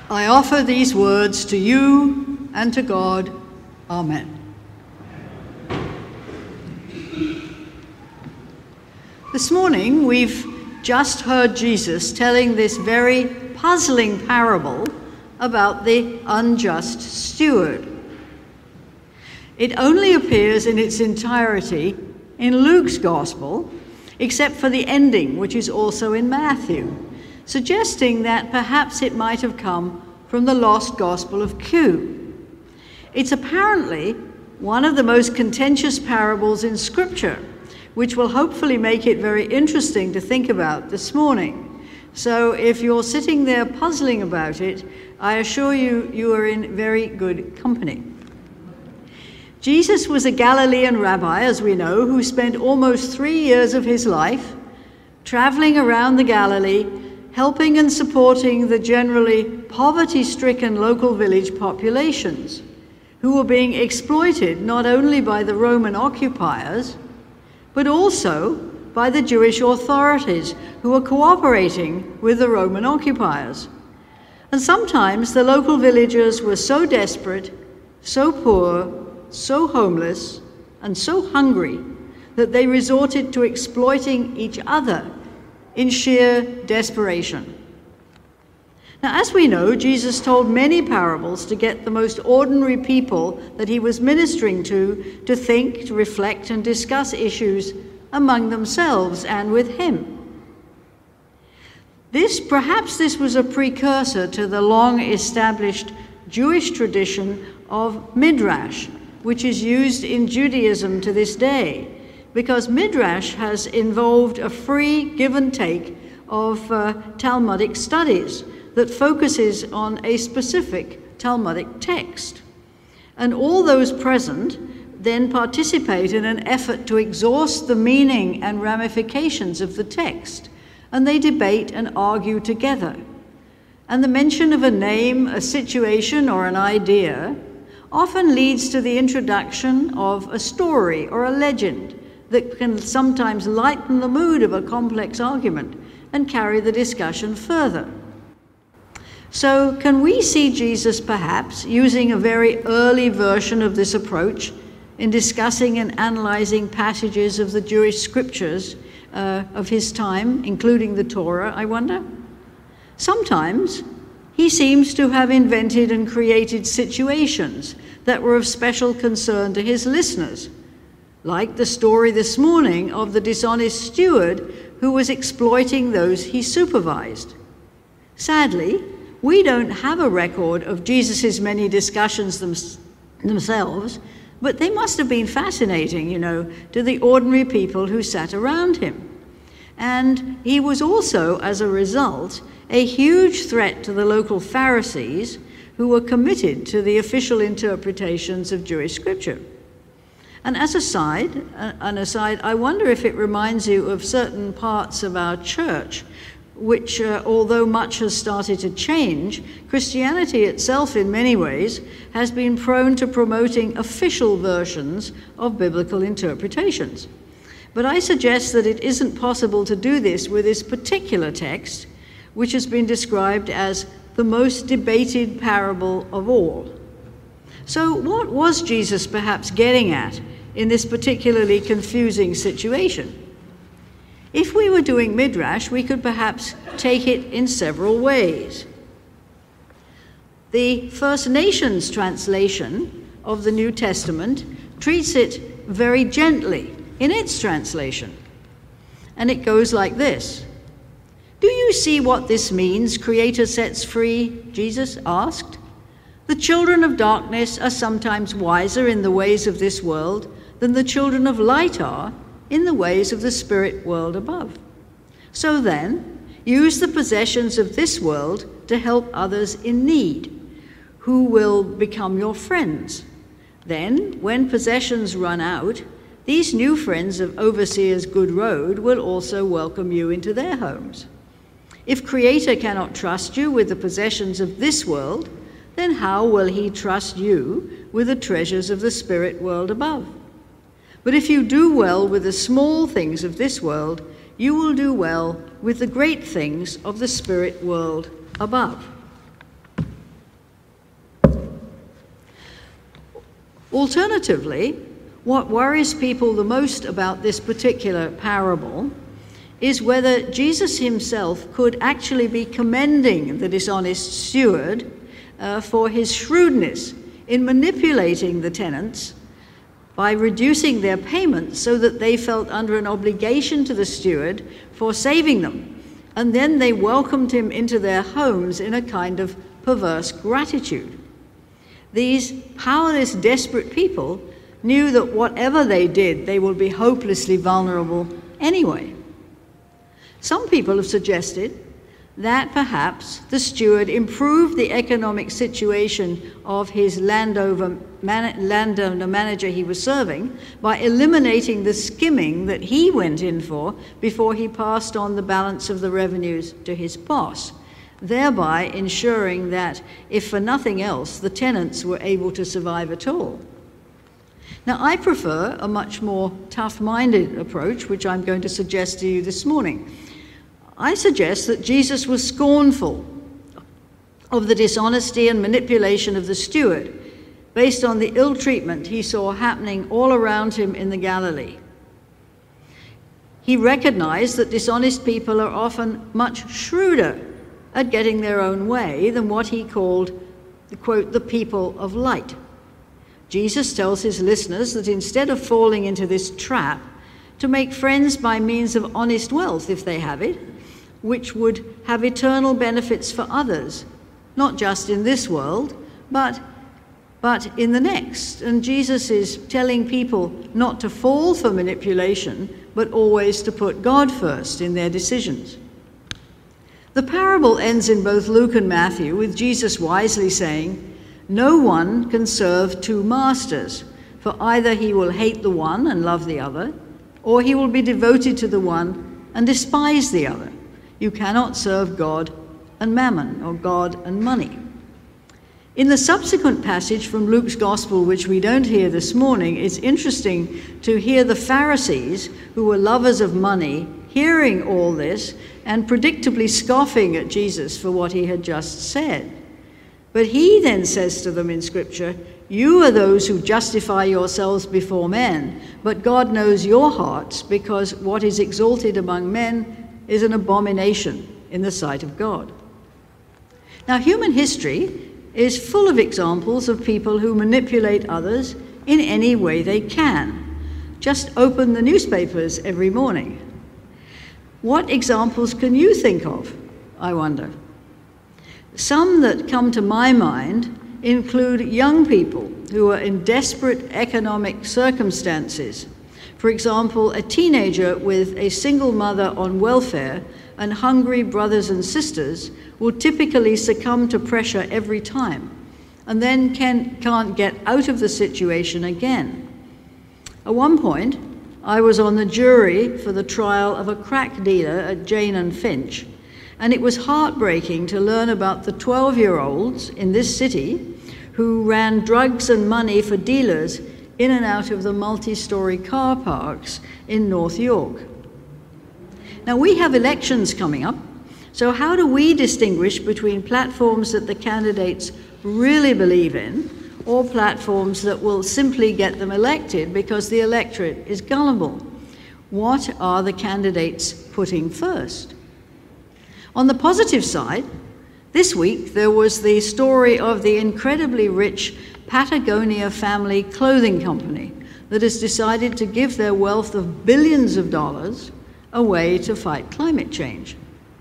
I offer these words to you and to God. Amen. This morning, we've just heard Jesus telling this very puzzling parable about the unjust steward. It only appears in its entirety in Luke's Gospel, except for the ending, which is also in Matthew, suggesting that perhaps it might have come from the lost Gospel of Q. It's apparently one of the most contentious parables in Scripture, which will hopefully make it very interesting to think about this morning. So if you're sitting there puzzling about it, I assure you, you are in very good company. Jesus was a Galilean rabbi, as we know, who spent almost 3 years of his life traveling around the Galilee, helping and supporting the generally poverty-stricken local village populations who were being exploited not only by the Roman occupiers, but also by the Jewish authorities who were cooperating with the Roman occupiers. And sometimes the local villagers were so desperate, so poor, so homeless, and so hungry that they resorted to exploiting each other in sheer desperation. Now, as we know, Jesus told many parables to get the most ordinary people that he was ministering to think, to reflect, and discuss issues among themselves and with him. Perhaps this was a precursor to the long-established Jewish tradition of Midrash, which is used in Judaism to this day, because Midrash has involved a free give and take of Talmudic studies that focuses on a specific Talmudic text. And all those present then participate in an effort to exhaust the meaning and ramifications of the text, and they debate and argue together. And the mention of a name, a situation, or an idea often leads to the introduction of a story or a legend that can sometimes lighten the mood of a complex argument and carry the discussion further. So can we see Jesus perhaps using a very early version of this approach in discussing and analyzing passages of the Jewish scriptures of his time, including the Torah, I wonder? Sometimes he seems to have invented and created situations that were of special concern to his listeners, like the story this morning of the dishonest steward who was exploiting those he supervised. Sadly, we don't have a record of Jesus' many discussions themselves, but they must have been fascinating, to the ordinary people who sat around him. And he was also, as a result, a huge threat to the local Pharisees who were committed to the official interpretations of Jewish scripture. And as an aside, I wonder if it reminds you of certain parts of our church which, although much has started to change, Christianity itself in many ways has been prone to promoting official versions of biblical interpretations. But I suggest that it isn't possible to do this with this particular text, which has been described as the most debated parable of all. So what was Jesus perhaps getting at in this particularly confusing situation? If we were doing Midrash, we could perhaps take it in several ways. The First Nations translation of the New Testament treats it very gently in its translation. And it goes like this. "Do you see what this means, Creator sets free?" Jesus asked. "The children of darkness are sometimes wiser in the ways of this world than the children of light are in the ways of the spirit world above. So then, use the possessions of this world to help others in need, who will become your friends. Then, when possessions run out, these new friends of Overseer's Good Road will also welcome you into their homes. If Creator cannot trust you with the possessions of this world, then how will he trust you with the treasures of the spirit world above? But if you do well with the small things of this world, you will do well with the great things of the spirit world above." Alternatively, what worries people the most about this particular parable is whether Jesus himself could actually be commending the dishonest steward for his shrewdness in manipulating the tenants by reducing their payments so that they felt under an obligation to the steward for saving them, and then they welcomed him into their homes in a kind of perverse gratitude. These powerless, desperate people knew that whatever they did, they would be hopelessly vulnerable anyway. Some people have suggested that perhaps the steward improved the economic situation of his landowner manager he was serving by eliminating the skimming that he went in for before he passed on the balance of the revenues to his boss, thereby ensuring that, if for nothing else, the tenants were able to survive at all. Now, I prefer a much more tough-minded approach, which I'm going to suggest to you this morning. I suggest that Jesus was scornful of the dishonesty and manipulation of the steward based on the ill treatment he saw happening all around him in the Galilee. He recognized that dishonest people are often much shrewder at getting their own way than what he called, quote, the people of light. Jesus tells his listeners that instead of falling into this trap, to make friends by means of honest wealth, if they have it, which would have eternal benefits for others, not just in this world, but in the next. And Jesus is telling people not to fall for manipulation, but always to put God first in their decisions. The parable ends in both Luke and Matthew with Jesus wisely saying, "No one can serve two masters, for either he will hate the one and love the other, or he will be devoted to the one and despise the other. You cannot serve God and mammon, or God and money." In the subsequent passage from Luke's Gospel, which we don't hear this morning, it's interesting to hear the Pharisees, who were lovers of money, hearing all this and predictably scoffing at Jesus for what he had just said. But he then says to them in Scripture, "You are those who justify yourselves before men, but God knows your hearts, because what is exalted among men is an abomination in the sight of God." Now, human history is full of examples of people who manipulate others in any way they can. Just open the newspapers every morning. What examples can you think of, I wonder? Some that come to my mind include young people who are in desperate economic circumstances. For example, a teenager with a single mother on welfare and hungry brothers and sisters will typically succumb to pressure every time, and then can't get out of the situation again. At one point, I was on the jury for the trial of a crack dealer at Jane and Finch, and it was heartbreaking to learn about the 12-year-olds in this city who ran drugs and money for dealers in and out of the multi-story car parks in North York. Now, we have elections coming up, so how do we distinguish between platforms that the candidates really believe in or platforms that will simply get them elected because the electorate is gullible? What are the candidates putting first? On the positive side, this week there was the story of the incredibly rich Patagonia family clothing company that has decided to give their wealth of billions of dollars away to fight climate change.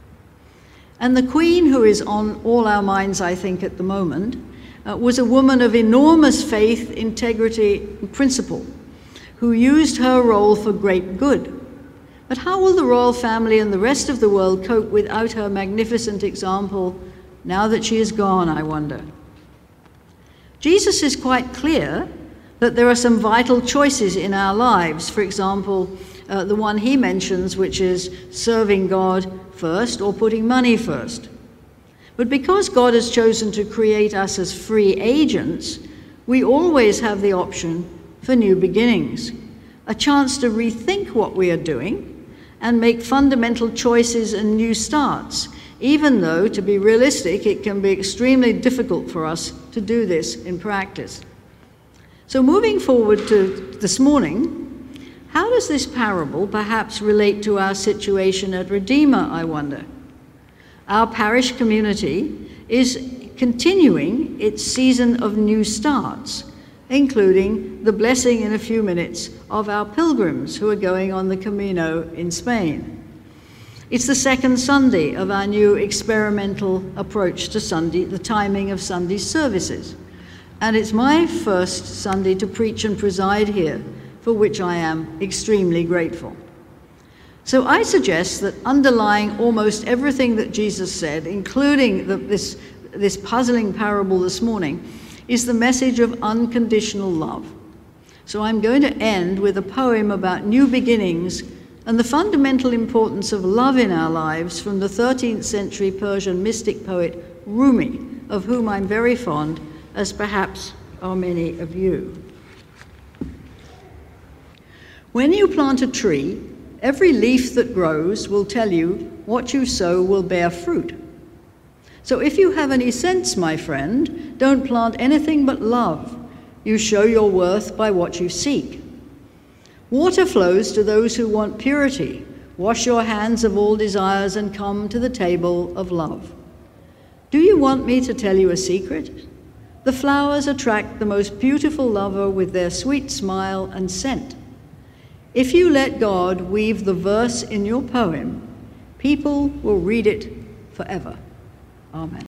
And the Queen, who is on all our minds, I think, at the moment, was a woman of enormous faith, integrity, and principle, who used her role for great good. But how will the royal family and the rest of the world cope without her magnificent example now that she is gone, I wonder? Jesus is quite clear that there are some vital choices in our lives. For example, the one he mentions, which is serving God first or putting money first. But because God has chosen to create us as free agents, we always have the option for new beginnings, a chance to rethink what we are doing and make fundamental choices and new starts, even though, to be realistic, it can be extremely difficult for us to do this in practice. So moving forward to this morning, how does this parable perhaps relate to our situation at Redeemer, I wonder? Our parish community is continuing its season of new starts, including the blessing in a few minutes of our pilgrims who are going on the Camino in Spain. It's the second Sunday of our new experimental approach to Sunday, the timing of Sunday services. And it's my first Sunday to preach and preside here, for which I am extremely grateful. So I suggest that underlying almost everything that Jesus said, including this puzzling parable this morning, is the message of unconditional love. So I'm going to end with a poem about new beginnings and the fundamental importance of love in our lives from the 13th century Persian mystic poet Rumi, of whom I'm very fond, as perhaps are many of you. When you plant a tree, every leaf that grows will tell you what you sow will bear fruit. So if you have any sense, my friend, don't plant anything but love. You show your worth by what you seek. Water flows to those who want purity. Wash your hands of all desires and come to the table of love. Do you want me to tell you a secret? The flowers attract the most beautiful lover with their sweet smile and scent. If you let God weave the verse in your poem, people will read it forever. Amen.